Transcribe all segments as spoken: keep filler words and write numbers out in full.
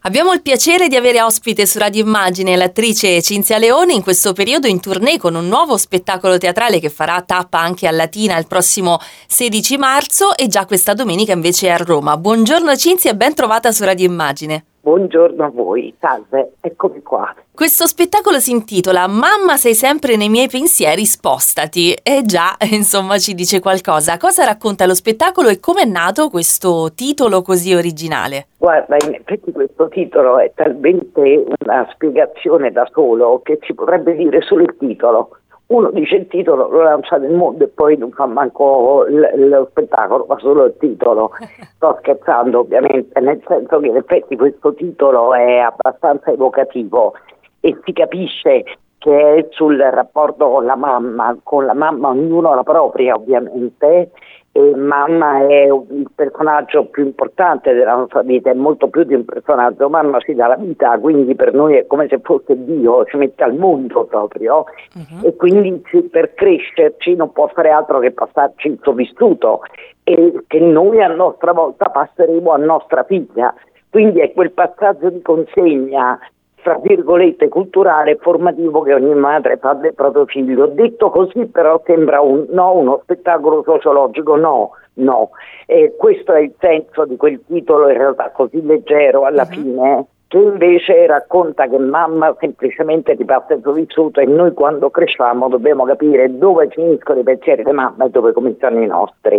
Abbiamo il piacere di avere ospite su Radio Immagine l'attrice Cinzia Leone, in questo periodo in tournée con un nuovo spettacolo teatrale che farà tappa anche a Latina il prossimo sedici marzo e già questa domenica invece è a Roma. Buongiorno Cinzia e ben trovata su Radio Immagine. Buongiorno a voi, salve, eccomi qua. Questo spettacolo si intitola Mamma sei sempre nei miei pensieri, spostati. E già, insomma, ci dice qualcosa. Cosa racconta lo spettacolo e come è nato questo titolo così originale? Guarda, in effetti questo titolo è talmente una spiegazione da solo che si potrebbe dire solo il titolo. Uno dice il titolo, lo lancia nel mondo e poi non fa manco l- lo spettacolo, fa solo il titolo. Sto scherzando ovviamente, nel senso che in effetti questo titolo è abbastanza evocativo e si capisce che è sul rapporto con la mamma, con la mamma ognuno la propria ovviamente, e mamma è il personaggio più importante della nostra vita, è molto più di un personaggio, mamma ci dà la vita, quindi per noi è come se fosse Dio, ci mette al mondo proprio, uh-huh. E quindi per crescerci non può fare altro che passarci il suo vissuto e che noi a nostra volta passeremo a nostra figlia, quindi è quel passaggio di consegna tra virgolette culturale e formativo che ogni madre fa del proprio figlio. Detto così però sembra un, no, uno spettacolo sociologico, no, no. E questo è il senso di quel titolo in realtà così leggero alla uh-huh. fine, che invece racconta che mamma semplicemente ti passa il suo vissuto e noi quando cresciamo dobbiamo capire dove finiscono i pensieri di mamma e dove cominciano i nostri.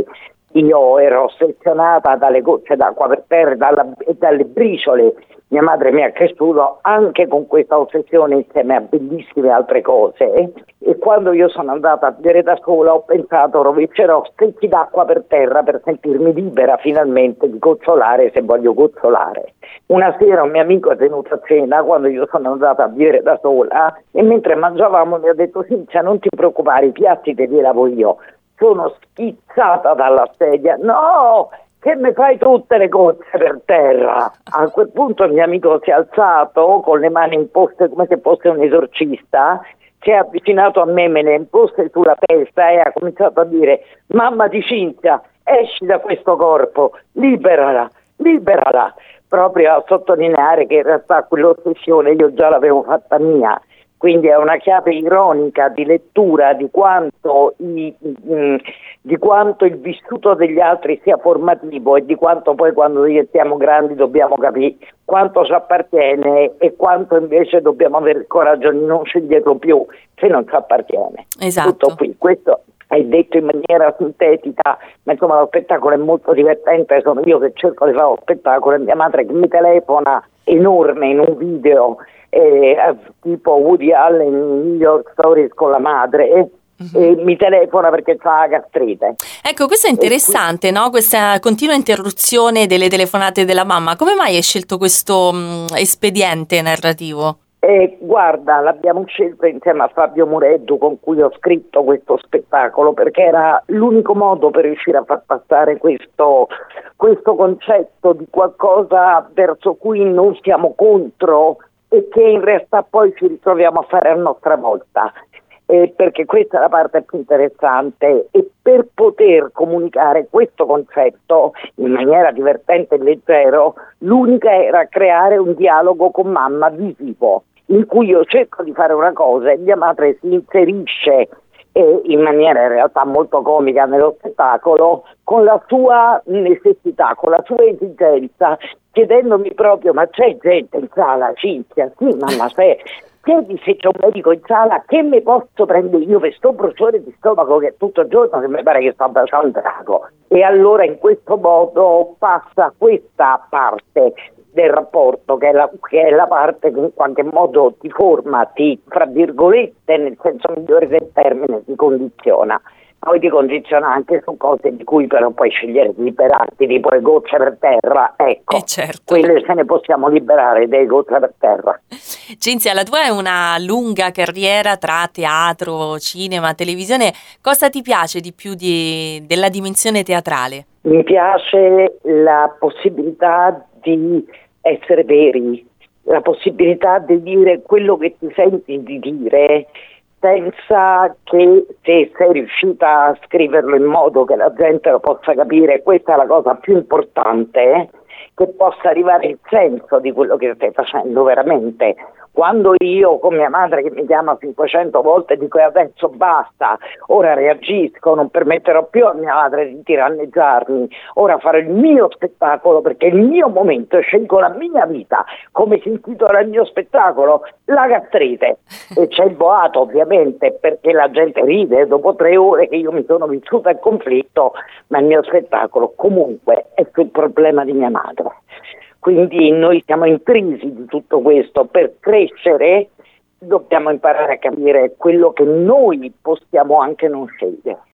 Io ero ossessionata dalle gocce d'acqua per terra e, dalla, e dalle briciole. Mia madre mi ha cresciuto anche con questa ossessione insieme a bellissime altre cose e quando io sono andata a vivere da sola ho pensato rovescerò secchi d'acqua per terra per sentirmi libera finalmente di gozzolare se voglio gozzolare. Una sera un mio amico è venuto a cena quando io sono andata a vivere da sola e mentre mangiavamo mi ha detto Cinzia non ti preoccupare, i piatti te li lavo io. Sono schizzata dalla sedia, no! Che mi fai tutte le gocce per terra? A quel punto il mio amico si è alzato con le mani imposte come se fosse un esorcista, si è avvicinato a me, me le ha imposte sulla testa e ha cominciato a dire mamma di Cinzia, esci da questo corpo, liberala, liberala, proprio a sottolineare che in realtà quell'ossessione io già l'avevo fatta mia. Quindi è una chiave ironica di lettura di quanto, i, mh, di quanto il vissuto degli altri sia formativo e di quanto poi quando diventiamo grandi dobbiamo capire quanto ci appartiene e quanto invece dobbiamo avere il coraggio di non sceglierlo più se non ci appartiene. Esatto. Tutto qui, questo è detto in maniera sintetica, ma insomma lo spettacolo è molto divertente, sono io che cerco di fare lo spettacolo e mia madre che mi telefona enorme in un video eh, tipo Woody Allen in New York Stories con la madre eh, uh-huh. e mi telefona perché c'ha la gastrite. Ecco, questo è interessante, qui... no? Questa continua interruzione delle telefonate della mamma. Come mai hai scelto questo mh, espediente narrativo? Eh, guarda, l'abbiamo scelto insieme a Fabio Mureddu con cui ho scritto questo spettacolo perché era l'unico modo per riuscire a far passare questo, questo concetto di qualcosa verso cui non siamo contro e che in realtà poi ci ritroviamo a fare a nostra volta. Eh, perché questa è la parte più interessante e per poter comunicare questo concetto in maniera divertente e leggero l'unica era creare un dialogo con mamma visivo in cui io cerco di fare una cosa e mia madre si inserisce eh, in maniera in realtà molto comica nello spettacolo con la sua necessità, con la sua esigenza, chiedendomi proprio ma c'è gente in sala Cinzia? Sì mamma c'è. Chiedi se c'è un medico in sala che mi posso prendere io per sto bruciore di stomaco che è tutto il giorno che mi pare che sto abbracciando un drago. E allora in questo modo passa questa parte del rapporto che è, la, che è la parte che in qualche modo ti forma, ti, fra virgolette, nel senso migliore del termine, ti condiziona. Poi ti condiziona anche su cose di cui però puoi scegliere di liberarti, tipo le gocce per terra, ecco, eh certo. Quelle se ne possiamo liberare, delle gocce per terra. Cinzia, la tua è una lunga carriera tra teatro, cinema, televisione, cosa ti piace di più di, della dimensione teatrale? Mi piace la possibilità di essere veri, la possibilità di dire quello che ti senti di dire, senza che se sei riuscita a scriverlo in modo che la gente lo possa capire, questa è la cosa più importante, che possa arrivare il senso di quello che stai facendo veramente. Quando io con mia madre che mi chiama cinquecento volte dico adesso basta, ora reagisco, non permetterò più a mia madre di tiranneggiarmi, ora farò il mio spettacolo perché è il mio momento, scelgo la mia vita, come si intitola il mio spettacolo? La gastrite. E c'è il boato ovviamente perché la gente ride dopo tre ore che io mi sono vissuta il conflitto, ma il mio spettacolo comunque è sul problema di mia madre. Quindi noi siamo intrisi di tutto questo. Per crescere dobbiamo imparare a capire quello che noi possiamo anche non scegliere.